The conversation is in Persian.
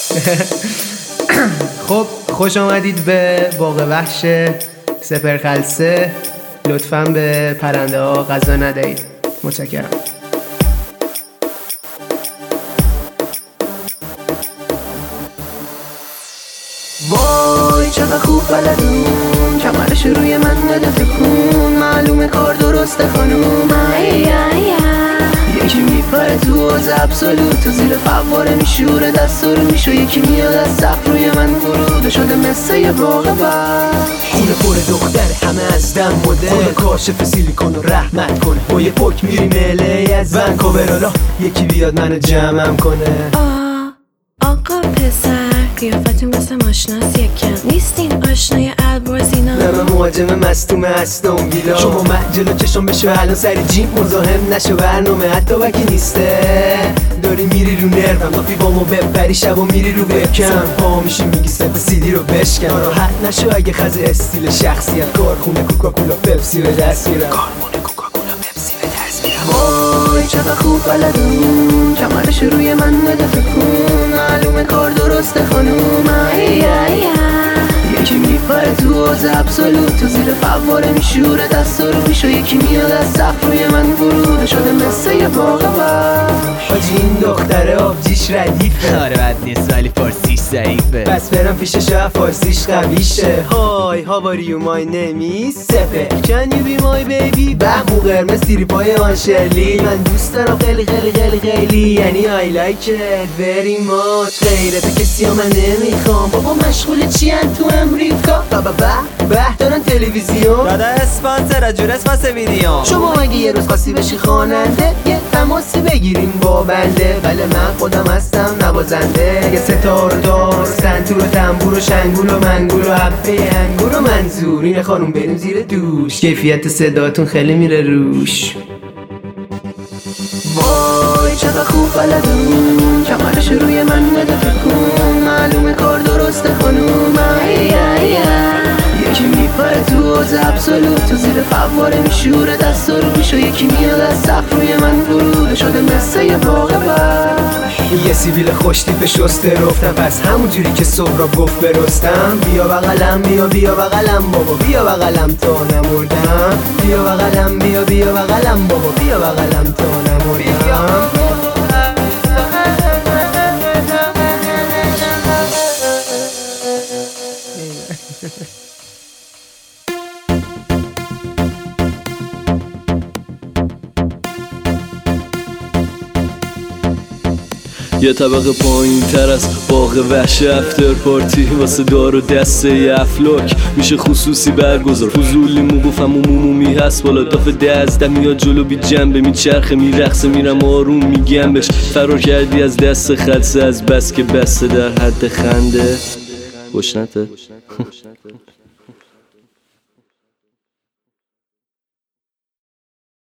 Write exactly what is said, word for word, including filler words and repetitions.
خب خوش آمدید به باغ وحش سپرخلسه. لطفاً به پرنده ها غذا ندهید. متشکرم. وای چقدر خوب بلدون، کمرش روی من بده تکون، معلومه کار درسته خانوم. یکی میپره تو حوض ابسولوت، تو زیر فواره میشوره دستا رو میشو، یکی میاد از سقف روی من فروده شده مثل یه باغ وحش. خونه پر دختر همه از دم مدل، خونه کاشف سیلیکون رو رحمت کنه. با یه پک میریم الی از ونکوور، یکی بیاد منو جمعم کنه. آه آقا پسر قیافتون مثل ماشناس یکم نیستین آشنای البرزینا. نه من مهاجم مستوم هستم ویلا، شما محجل و چشم بشو الان سری جیم مزاحم نشو، برنامه حتی وکی نیسته. داری میری رو نرفم تا فیبامو ببری شب و میری رو بکم، پا میشی میگی ست سیدی رو بشکن. راحت نشو اگه خز استیل شخصیت، کارخونه کوکاکولا پپسی به دست میرم، کارخونه کوکاکولا پپسی به دست میرم. وای چقدر خوب بلدون، کمرش روی من بده تکون، معلومه کار درسته خانوم. یکی میپره تو حوض ابسولوت، تو زیر فواره میشوره دستا رو میشو، یکی میاد از سقف روی من فروده شده مثل یه باغ وحش. حاجی این دختره آبجیش ردیفه، آره بد نیست ولی فارسیش ضعیفه. بس برم پیش شاید فارسیش قویشه. های هاواری و مای نمی سپه can you be my baby. بهمو قرمز تیری پای آنشلی، من دوست دارم خیلی خیلی خیلی خیلی، یعنی I like it very much. غیرت کسی ها من نمیخوام، بابا مشغول چی ان تو امریکا. بابا به به دارن تلویزیون، دادا اسپانسر جور اسپانس ویدیو. شما اگه یه روز خواستی بشی خواننده یه تماسی بگیریم با بنده. بله من خودم هستم نوازنده، یه ستار و دار سنتور و تنبور و شنگول و منگول و حبه انگور و منظور. اینه خانوم بریم زیر دوش، کیفیت صداتون خیلی میره روش. وای چقدر خوب بلدون، کمرش روی من بده تکون، معلومه کار درسته خانوم. یکی میپره تو حوض ابسولوت، تو زیر فواره میشوره دستا رو میشو، یکی میاد از سقف روی من فروده شده مثل یه باغ وحش. یه سیبیل خوشتیپ شسته رفتم، پس همون جوری که سهراب گفت برستم. بیا بغلم بیا بیا بغلم بابا، بیا بغلم تا نمردم. بیا بغلم بیا بیا بغلم بابا، بیا بغلم تا نمردم. یه طبقه پایین تر از باغ وحش افتر پارتی، واسه دار و دسته ی افلاک میشه خصوصی برگزار. فضولی مو گفتم عمومی هست بالا داف دزده میاد جلو بی جنبه میچرخه میرخصه، میرم آروم میگم بهش فرار کردی از دست خلصه، از بس که بسته در حد خنده گشنته.